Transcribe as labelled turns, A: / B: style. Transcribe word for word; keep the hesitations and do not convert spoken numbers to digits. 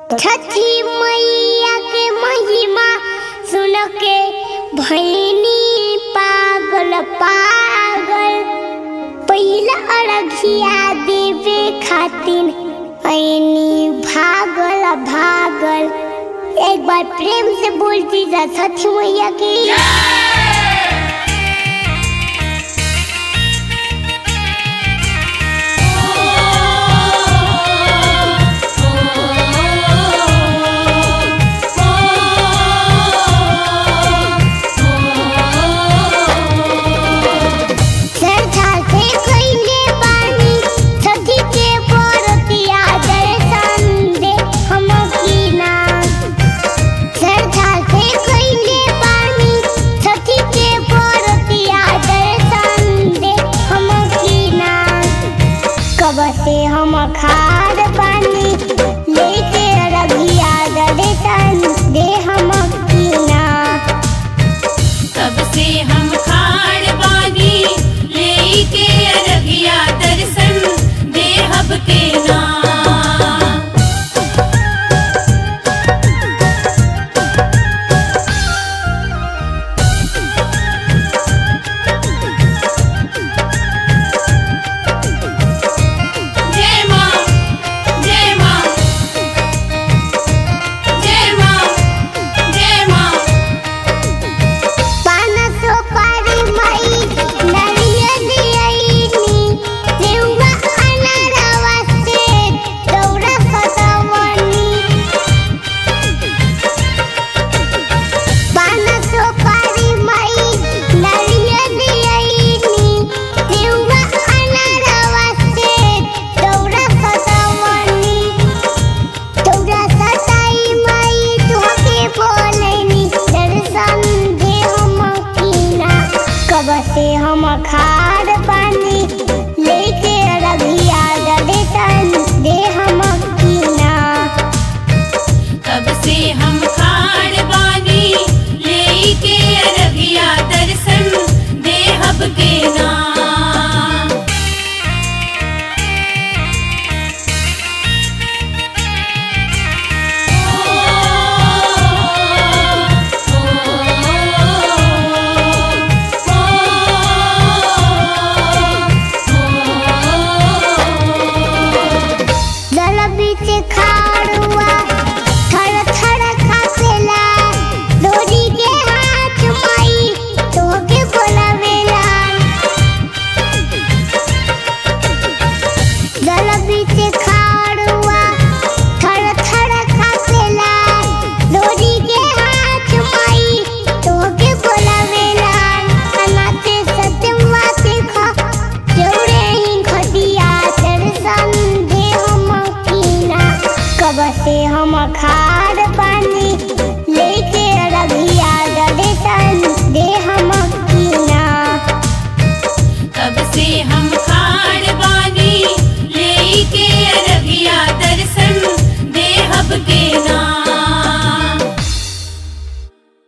A: छठी मैया के महिमा सुन के भैनी पागल पागल। पहिला अरघिया देवे खातिर ऐनी भागल भागल। एक बार प्रेम से बोलती जा छठी मैया की से हम खार पानी लेके रघिया दर्शन दे हम कीना।
B: कब से हम खार पानी लेके रघिया दर्शन दे हम कीना। से हम खार पानी लेके रघिया दर्शन दे हम कीना। कब से हम खार पानी लेके रघिया दर्शन दे हम कीना।
A: खाड़ुआ